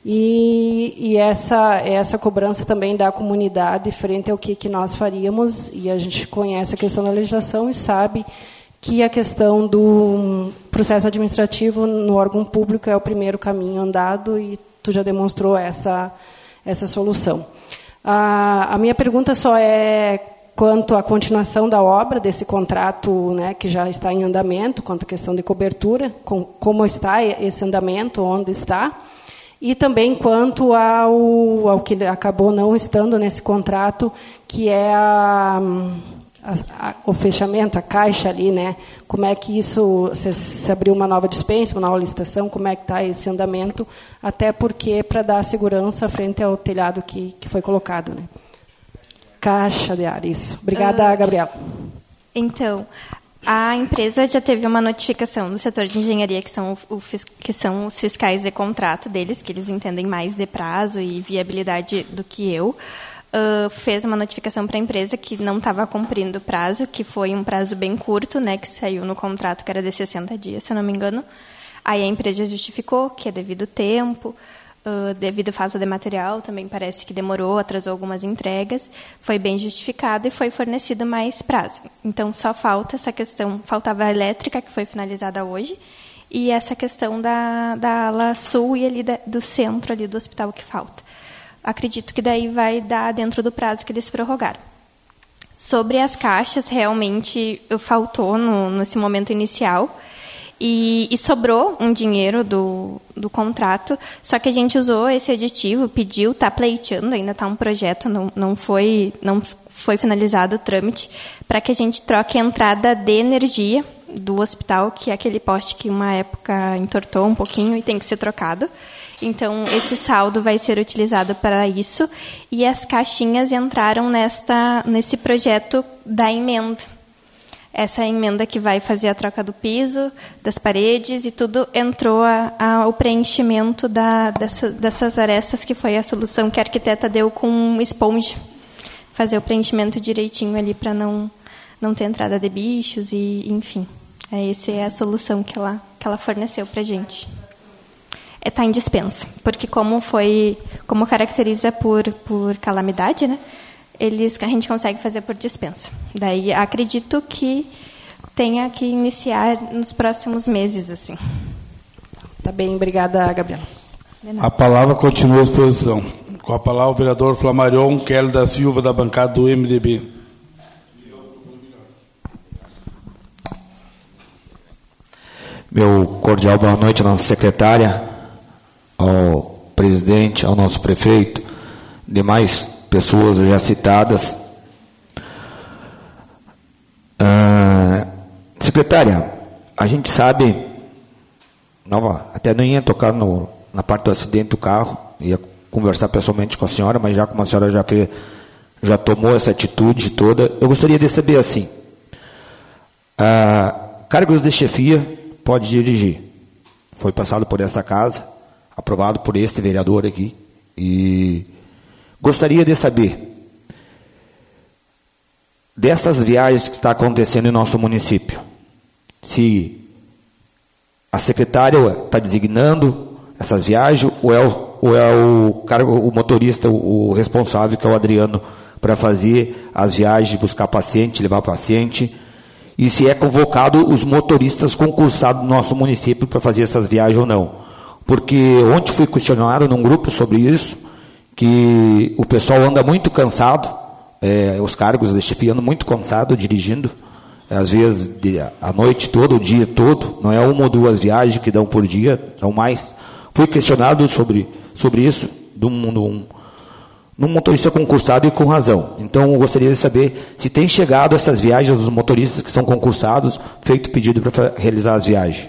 E, e essa, essa cobrança também da comunidade frente ao que, que nós faríamos, e a gente conhece a questão da legislação e sabe que a questão do processo administrativo no órgão público é o primeiro caminho andado, e tu já demonstrou essa, essa solução. A, a minha pergunta só é quanto à continuação da obra, desse contrato, né, que já está em andamento, quanto à questão de cobertura, com, como está esse andamento, onde está. E também quanto ao, ao que acabou não estando nesse contrato, que é a, a, a, o fechamento, a caixa ali, né? Como é que isso, se, se abriu uma nova dispensa, uma nova licitação, como é que está esse andamento, até porque para dar segurança frente ao telhado que, que foi colocado, né? Caixa de ar, isso. Obrigada, uh, Gabriela.
Então, a empresa já teve uma notificação do setor de engenharia, que são, o, que são os fiscais de contrato deles, que eles entendem mais de prazo e viabilidade do que eu. Uh, fez uma notificação para a empresa que não estava cumprindo o prazo, que foi um prazo bem curto, né, que saiu no contrato, que era de sessenta dias, se eu não me engano. Aí a empresa justificou que é devido tempo, Uh, devido à falta de material, também parece que demorou, atrasou algumas entregas, foi bem justificado e foi fornecido mais prazo. Então, só falta essa questão, faltava a elétrica, que foi finalizada hoje, e essa questão da, da ala sul e ali da, do centro ali do hospital que falta. Acredito que daí vai dar dentro do prazo que eles prorrogaram. Sobre as caixas, realmente faltou no, nesse momento inicial, E, e sobrou um dinheiro do, do contrato, só que a gente usou esse aditivo, pediu, está pleiteando, ainda está um projeto, não, não, foi, não foi finalizado o trâmite, para que a gente troque a entrada de energia do hospital, que é aquele poste que uma época entortou um pouquinho e tem que ser trocado. Então, esse saldo vai ser utilizado para isso, e as caixinhas entraram nesta, nesse projeto da emenda. Essa emenda que vai fazer a troca do piso, das paredes, e tudo entrou a, a, o preenchimento da, dessa, dessas arestas, que foi a solução que a arquiteta deu com esponja. Fazer o preenchimento direitinho ali para não, não ter entrada de bichos, e enfim. É, essa é a solução que ela, que ela forneceu para a gente. Está é, em dispensa, porque como, foi, como caracteriza por, por calamidade, né? Eles, a gente consegue fazer por dispensa. Daí, acredito que tenha que iniciar nos próximos meses, assim.
Tá bem, obrigada, Gabriela.
A palavra continua à exposição. Com a palavra, o vereador Flamarion Kelly da Silva, da bancada do M D B.
Meu cordial boa noite à nossa secretária, ao presidente, ao nosso prefeito, demais pessoas já citadas. Ah, secretária, a gente sabe, nova, até não ia tocar no, na parte do acidente do carro, ia conversar pessoalmente com a senhora, mas já como a senhora já, fez, já tomou essa atitude toda, eu gostaria de saber assim, ah, cargos de chefia pode dirigir, foi passado por esta casa, aprovado por este vereador aqui, e gostaria de saber, destas viagens que está acontecendo em nosso município, se a secretária está designando essas viagens, ou é o, ou é o, cargo, o motorista, o, o responsável, que é o Adriano, para fazer as viagens, buscar paciente, levar paciente, e se é convocado os motoristas concursados do nosso município para fazer essas viagens ou não. Porque ontem fui questionado num grupo sobre isso, que o pessoal anda muito cansado, é, os cargos de chefia andam muito cansado dirigindo, às vezes de, a noite toda, o dia todo, não é uma ou duas viagens que dão por dia, são mais. Fui questionado sobre, sobre isso, de um, de um, de um motorista concursado e com razão. Então, eu gostaria de saber se tem chegado essas viagens dos motoristas que são concursados, feito pedido para realizar as viagens.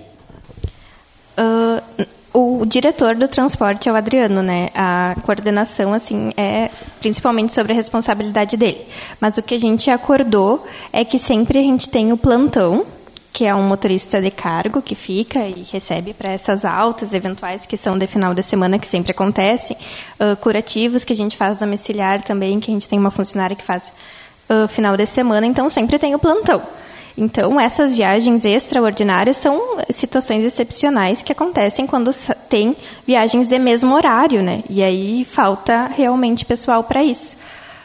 Uh, o diretor do transporte é o Adriano, né? A coordenação, assim, é principalmente sobre a responsabilidade dele. Mas o que a gente acordou é que sempre a gente tem o plantão, que é um motorista de cargo que fica e recebe para essas altas eventuais que são de final de semana, que sempre acontecem, uh, curativos que a gente faz domiciliar também, que a gente tem uma funcionária que faz uh, final de semana, então sempre tem o plantão. Então, essas viagens extraordinárias são situações excepcionais que acontecem quando tem viagens de mesmo horário, né? E aí falta realmente pessoal para isso.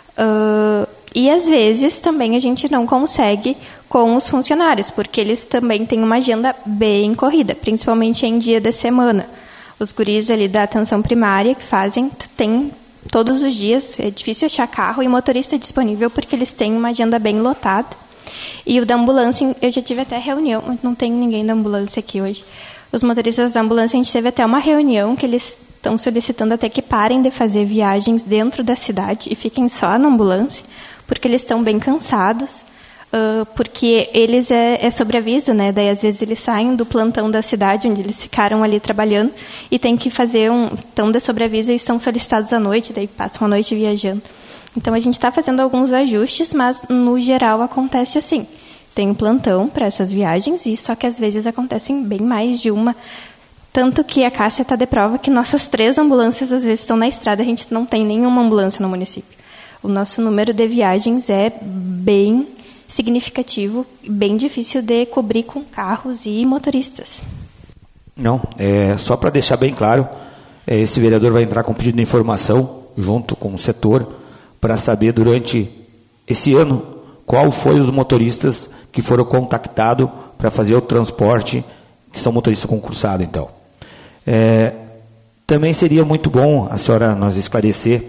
Uh, E, às vezes, também a gente não consegue com os funcionários, porque eles também têm uma agenda bem corrida, principalmente em dia de semana. Os guris ali da atenção primária que fazem, tem todos os dias, é difícil achar carro e motorista disponível, porque eles têm uma agenda bem lotada. E o da ambulância, eu já tive até reunião, não tem ninguém da ambulância aqui hoje. Os motoristas da ambulância, a gente teve até uma reunião que eles estão solicitando até que parem de fazer viagens dentro da cidade e fiquem só na ambulância, porque eles estão bem cansados, uh, porque eles é, é sobre aviso, né? Daí, às vezes, eles saem do plantão da cidade, onde eles ficaram ali trabalhando, e tem que fazer um... Estão de sobreaviso e estão solicitados à noite, daí passam a noite viajando. Então, a gente está fazendo alguns ajustes, mas, no geral, acontece assim. Tem um plantão para essas viagens, e só que, às vezes, acontecem bem mais de uma. Tanto que a Cássia está de prova que nossas três ambulâncias, às vezes, estão na estrada, a gente não tem nenhuma ambulância no município. O nosso número de viagens é bem significativo, bem difícil de cobrir com carros e motoristas.
Não, é, só para deixar bem claro, é, esse vereador vai entrar com pedido de informação, junto com o setor, para saber durante esse ano qual foi os motoristas que foram contactados para fazer o transporte, que são motoristas concursados, então. É, também seria muito bom a senhora nos esclarecer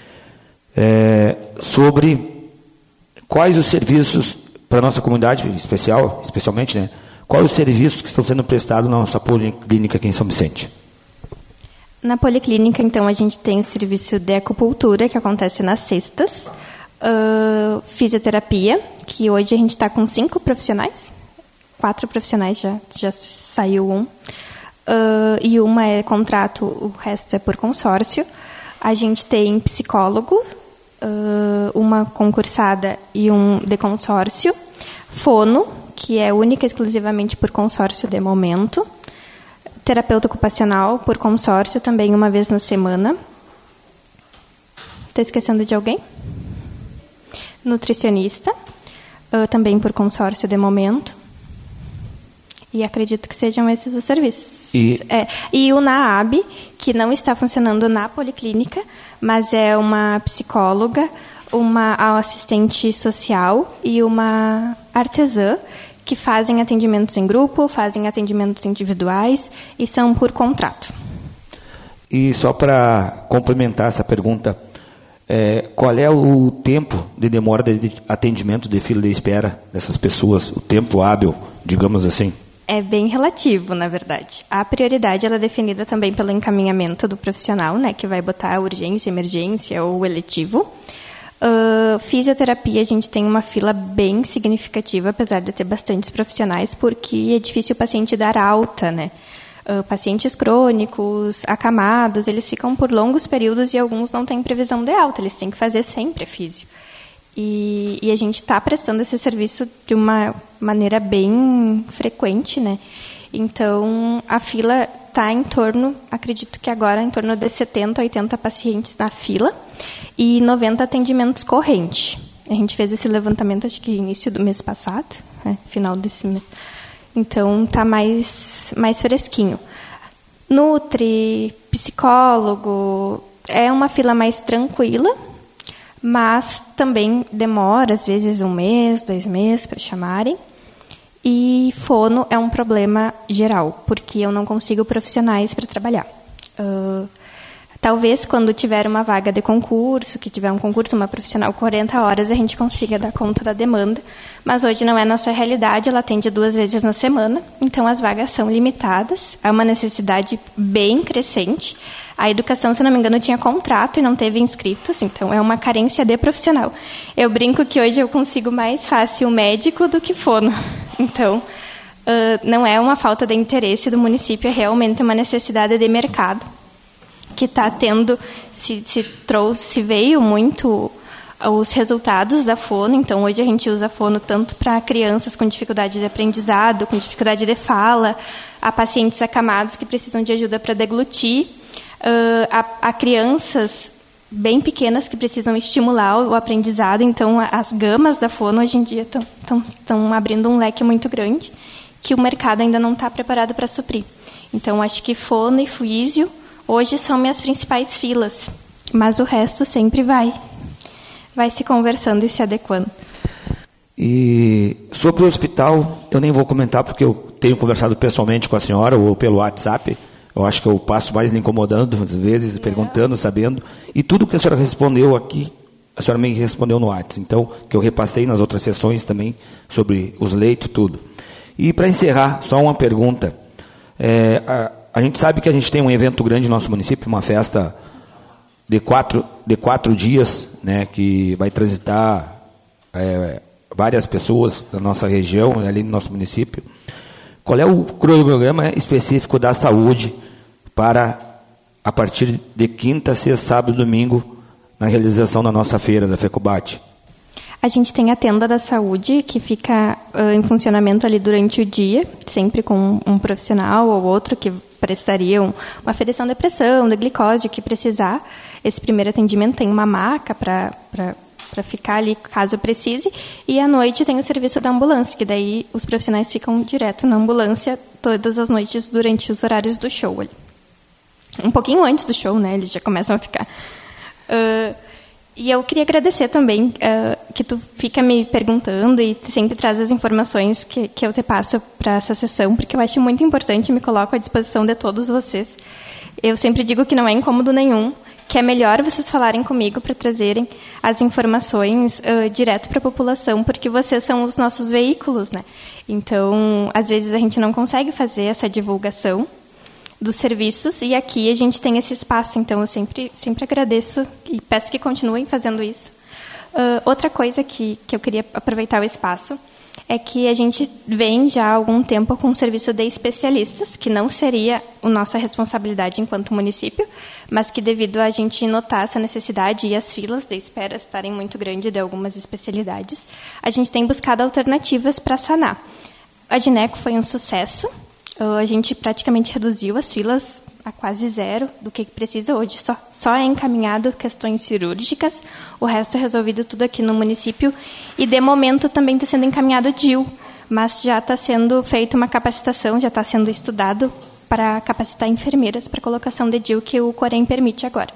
É, sobre quais os serviços para a nossa comunidade especial, especialmente, né? Quais os serviços que estão sendo prestados na nossa policlínica aqui em São Vicente?
Na policlínica, então, a gente tem o serviço de acupuntura, que acontece nas sextas, uh, fisioterapia, que hoje a gente está com cinco profissionais, quatro profissionais, já, já saiu um, uh, e uma é contrato, o resto é por consórcio. A gente tem psicólogo, uma concursada e um de consórcio, fono, que é única e exclusivamente por consórcio de momento, terapeuta ocupacional por consórcio também uma vez na semana. Estou esquecendo de alguém? Nutricionista, também por consórcio de momento. E acredito que sejam esses os serviços. E, é, e o NAAB, que não está funcionando na policlínica, mas é uma psicóloga, uma assistente social e uma artesã que fazem atendimentos em grupo, fazem atendimentos individuais e são por contrato.
E só para complementar essa pergunta, é, qual é o tempo de demora de atendimento de fila de espera dessas pessoas, o tempo hábil, digamos assim?
É bem relativo, na verdade. A prioridade ela é definida também pelo encaminhamento do profissional, né, que vai botar a urgência, emergência ou eletivo. Uh, fisioterapia, a gente tem uma fila bem significativa, apesar de ter bastantes profissionais, porque é difícil o paciente dar alta, né? Uh, pacientes crônicos, acamados, eles ficam por longos períodos e alguns não têm previsão de alta, eles têm que fazer sempre a físio. E, e a gente está prestando esse serviço de uma maneira bem frequente, né? Então, a fila está em torno, acredito que agora, em torno de setenta, oitenta pacientes na fila e noventa atendimentos correntes. A gente fez esse levantamento, acho que início do mês passado, né? Final desse mês. Então, está mais, mais fresquinho. Nutri, psicólogo. É uma fila mais tranquila, mas também demora, às vezes, um mês, dois meses para chamarem. E fono é um problema geral, porque eu não consigo profissionais para trabalhar. Uh, talvez, quando tiver uma vaga de concurso, que tiver um concurso, uma profissional quarenta horas, a gente consiga dar conta da demanda. Mas hoje não é nossa realidade, ela atende duas vezes na semana, então as vagas são limitadas, é uma necessidade bem crescente. A educação, se não me engano, tinha contrato e não teve inscritos, então é uma carência de profissional. Eu brinco que hoje eu consigo mais fácil médico do que fono. Então, uh, não é uma falta de interesse do município, é realmente uma necessidade de mercado que está tendo, se, se trouxe, se veio muito os resultados da fono. Então, hoje a gente usa a fono tanto para crianças com dificuldade de aprendizado, com dificuldade de fala, a pacientes acamados que precisam de ajuda para deglutir, Uh, a, a crianças bem pequenas que precisam estimular o, o aprendizado. Então, a, as gamas da fono hoje em dia estão abrindo um leque muito grande que o mercado ainda não está preparado para suprir. Então, acho que fono e físio hoje são minhas principais filas, mas o resto sempre vai, vai se conversando e se adequando.
E sobre o hospital, eu nem vou comentar porque eu tenho conversado pessoalmente com a senhora ou pelo WhatsApp. Eu acho que eu passo mais lhe incomodando, às vezes, perguntando, sabendo. E tudo que a senhora respondeu aqui, a senhora me respondeu no WhatsApp. Então, que eu repassei nas outras sessões também, sobre os leitos, tudo. E, para encerrar, só uma pergunta. É, a, a gente sabe que a gente tem um evento grande no nosso município, uma festa de quatro, de quatro dias, né, que vai transitar é, várias pessoas da nossa região, ali no nosso município. Qual é o cronograma específico da saúde para, a partir de quinta, sexta, sábado e domingo, na realização da nossa feira da FECOBAT?
A gente tem a tenda da saúde, que fica uh, em funcionamento ali durante o dia, sempre com um profissional ou outro que prestaria um, uma aferição de pressão, de glicose, o que precisar. Esse primeiro atendimento tem uma maca para... para ficar ali, caso precise, e à noite tem o serviço da ambulância, que daí os profissionais ficam direto na ambulância todas as noites durante os horários do show. Ali. Um pouquinho antes do show, né, eles já começam a ficar. Uh, e eu queria agradecer também uh, que tu fica me perguntando e sempre traz as informações que, que eu te passo para essa sessão, porque eu acho muito importante e me coloco à disposição de todos vocês. Eu sempre digo que não é incômodo nenhum, que é melhor vocês falarem comigo para trazerem as informações uh, direto para a população, porque vocês são os nossos veículos, né? Então, às vezes a gente não consegue fazer essa divulgação dos serviços e aqui a gente tem esse espaço, então eu sempre, sempre agradeço e peço que continuem fazendo isso. Uh, outra coisa que, que eu queria aproveitar o espaço é que a gente vem já há algum tempo com um serviço de especialistas, que não seria a nossa responsabilidade enquanto município, mas que devido a gente notar essa necessidade e as filas de espera estarem muito grandes de algumas especialidades, a gente tem buscado alternativas para sanar. A gineco foi um sucesso, a gente praticamente reduziu as filas a quase zero do que precisa hoje. Só, só é encaminhado questões cirúrgicas, o resto é resolvido tudo aqui no município. E, de momento, também está sendo encaminhado D I U, mas já está sendo feita uma capacitação, já está sendo estudado para capacitar enfermeiras para colocação de D I U, que o Corém permite agora.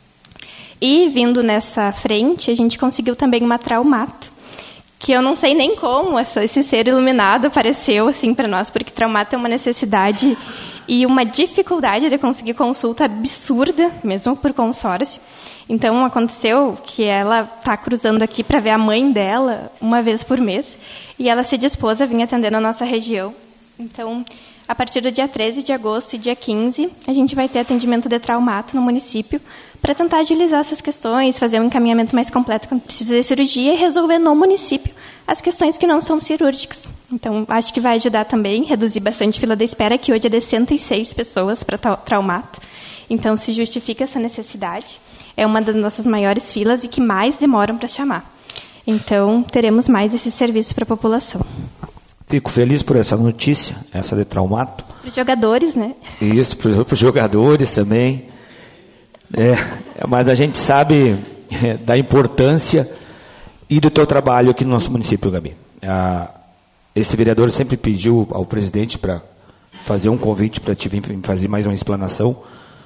E, vindo nessa frente, a gente conseguiu também uma traumato, que eu não sei nem como essa, esse ser iluminado apareceu assim, para nós, porque traumato é uma necessidade e uma dificuldade de conseguir consulta absurda, mesmo por consórcio. Então, aconteceu que ela está cruzando aqui para ver a mãe dela uma vez por mês, e ela se dispôs a vir atender na nossa região. Então, a partir do dia treze de agosto e dia quinze, a gente vai ter atendimento de traumato no município para tentar agilizar essas questões, fazer um encaminhamento mais completo quando precisa de cirurgia e resolver no município as questões que não são cirúrgicas. Então, acho que vai ajudar também a reduzir bastante a fila da espera, que hoje é de cento e seis pessoas para traumato. Então, se justifica essa necessidade. É uma das nossas maiores filas e que mais demoram para chamar. Então, teremos mais esse serviço para a população.
Fico feliz por essa notícia, essa de traumato.
Para os jogadores, né?
Isso, para os jogadores também. É, mas a gente sabe é, da importância e do teu trabalho aqui no nosso município, Gabi. Ah, esse vereador sempre pediu ao presidente para fazer um convite para te vir fazer mais uma explanação.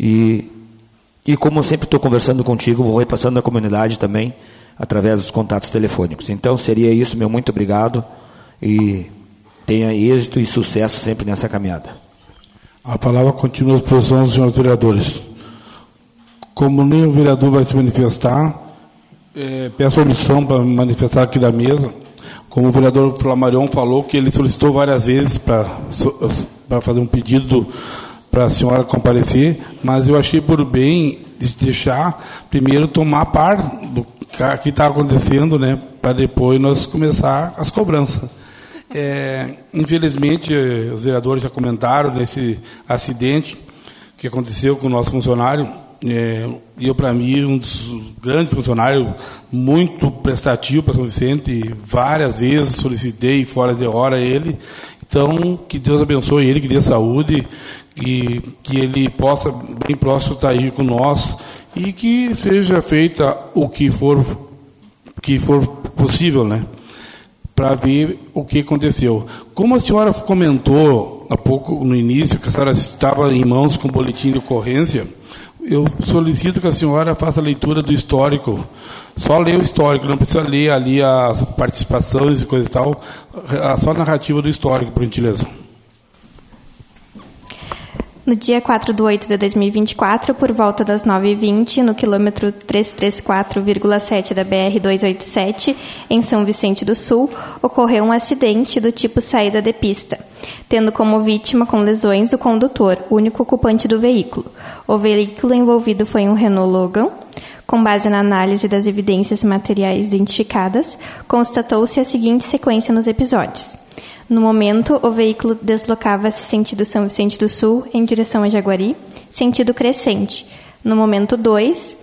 E, e como sempre estou conversando contigo, vou repassando a comunidade também, através dos contatos telefônicos. Então, seria isso, meu muito obrigado, e tenha êxito e sucesso sempre nessa caminhada.
A palavra continua à disposição dos senhores vereadores. Como nem o vereador vai se manifestar, é, peço omissão para manifestar aqui da mesa. Como o vereador Flamarion falou, que ele solicitou várias vezes para para fazer um pedido para a senhora comparecer, mas eu achei por bem de deixar primeiro tomar par do que está acontecendo, né, para depois nós começar as cobranças. É, infelizmente, os vereadores já comentaram nesse acidente que aconteceu com o nosso funcionário. É, eu, para mim, um dos grandes funcionários, muito prestativo para São Vicente, várias vezes solicitei fora de hora ele. Então, que Deus abençoe ele, que dê saúde, que, que ele possa bem próximo estar aí com nós e que seja feita o que for, que for possível, né, para ver o que aconteceu. Como a senhora comentou há pouco, no início, que a senhora estava em mãos com o boletim de ocorrência, eu solicito que a senhora faça a leitura do histórico. Só ler o histórico, não precisa ler ali as participações e coisa e tal, só a narrativa do histórico, por gentileza.
No dia quatro de oito de dois mil e vinte e quatro, por volta das nove e vinte, no quilômetro trezentos e trinta e quatro vírgula sete da B R duzentos e oitenta e sete, em São Vicente do Sul, ocorreu um acidente do tipo saída de pista, tendo como vítima com lesões o condutor, único ocupante do veículo. O veículo envolvido foi um Renault Logan. Com base na análise das evidências materiais identificadas, constatou-se a seguinte sequência nos episódios. No momento, o veículo deslocava-se sentido São Vicente do Sul em direção a Jaguari, sentido crescente. No momento dois,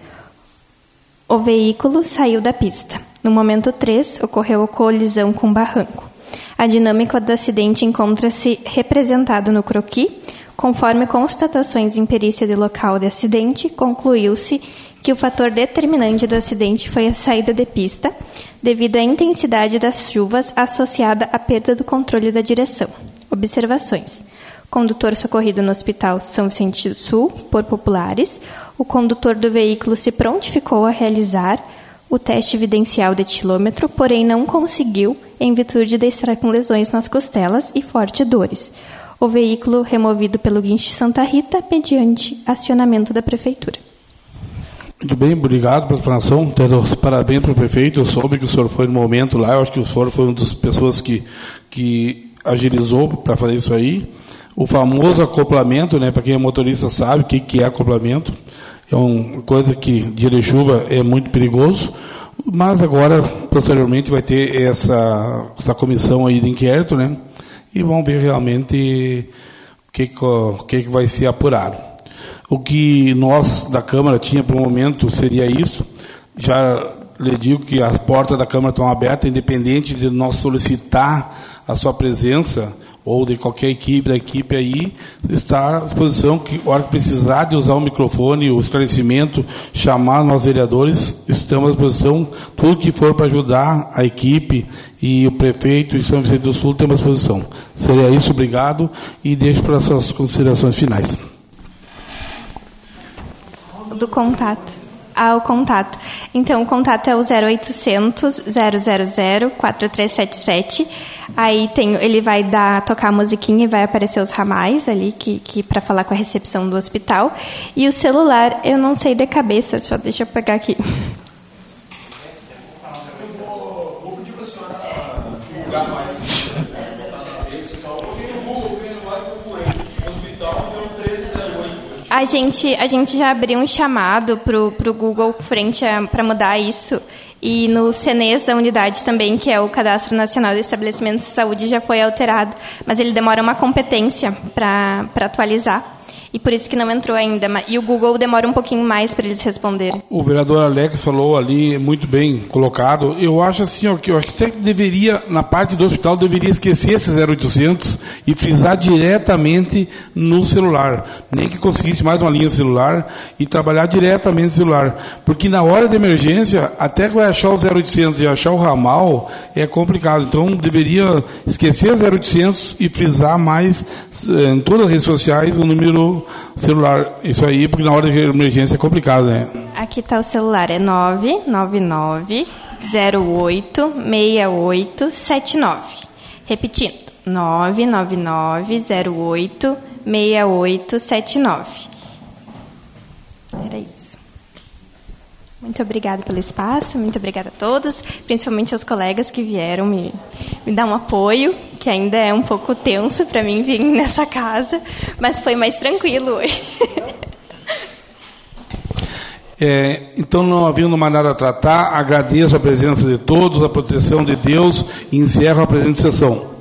o veículo saiu da pista. No momento três, ocorreu a colisão com barranco. A dinâmica do acidente encontra-se representada no croquis. Conforme constatações em perícia de local de acidente, concluiu-se que o fator determinante do acidente foi a saída de pista, devido à intensidade das chuvas associada à perda do controle da direção. Observações. Condutor socorrido no Hospital São Vicente do Sul, por populares. O condutor do veículo se prontificou a realizar o teste evidencial de etilômetro, porém não conseguiu, em virtude de estar com lesões nas costelas e fortes dores. O veículo removido pelo guincho Santa Rita, mediante acionamento da Prefeitura.
Muito bem, obrigado pela explanação. Parabéns para o prefeito. Eu soube que o senhor foi no momento lá. Eu acho que o senhor foi uma das pessoas que, que agilizou para fazer isso aí. O famoso acoplamento, né? Para quem é motorista sabe o que, que é acoplamento. É uma coisa que, dia de chuva, é muito perigoso. Mas agora, posteriormente, vai ter essa, essa comissão aí de inquérito, né? E vamos ver realmente o que, que, que vai ser apurado. O que nós da Câmara tinha para o momento seria isso. Já lhe digo que as portas da Câmara estão abertas, independente de nós solicitar a sua presença ou de qualquer equipe da equipe aí, está à disposição, que a hora que precisar de usar o microfone, o esclarecimento, chamar nós vereadores, estamos à disposição, tudo que for para ajudar a equipe e o prefeito e São Vicente do Sul, temos à disposição. Seria isso, obrigado, e deixo para as suas considerações finais.
Do contato. Ah, o contato. Então, o contato é o zero oitocentos, zero zero zero, quatro três sete sete. Aí tem, ele vai dar, tocar a musiquinha e vai aparecer os ramais ali, que, que para falar com a recepção do hospital. E o celular, eu não sei de cabeça, só deixa eu pegar aqui. A gente, a gente já abriu um chamado para o Google frente para mudar isso. E no CENES da unidade também, que é o Cadastro Nacional de Estabelecimentos de Saúde, já foi alterado. Mas ele demora uma competência para atualizar. E por isso que não entrou ainda. E o Google demora um pouquinho mais para eles responderem.
O vereador Alex falou ali, muito bem colocado. Eu acho assim, ó, que eu acho que até que deveria, na parte do hospital, deveria esquecer esse zero oitocentos e frisar diretamente no celular. Nem que conseguisse mais uma linha celular e trabalhar diretamente no celular. Porque na hora de emergência, até que vai achar o zero oitocentos e achar o ramal, é complicado. Então, deveria esquecer o zero oitocentos e frisar mais em todas as redes sociais o número seu celular. Isso aí, porque na hora de emergência é complicado, né?
Aqui está o celular, é nove nove nove, zero oito, seis oito sete nove. Repetindo, nove nove nove, zero oito, seis oito sete nove. Era isso. Muito obrigada pelo espaço, muito obrigada a todos, principalmente aos colegas que vieram me, me dar um apoio, que ainda é um pouco tenso para mim vir nessa casa, mas foi mais tranquilo hoje.
É, então, não havendo mais nada a tratar, agradeço a presença de todos, a proteção de Deus e encerro a presente sessão.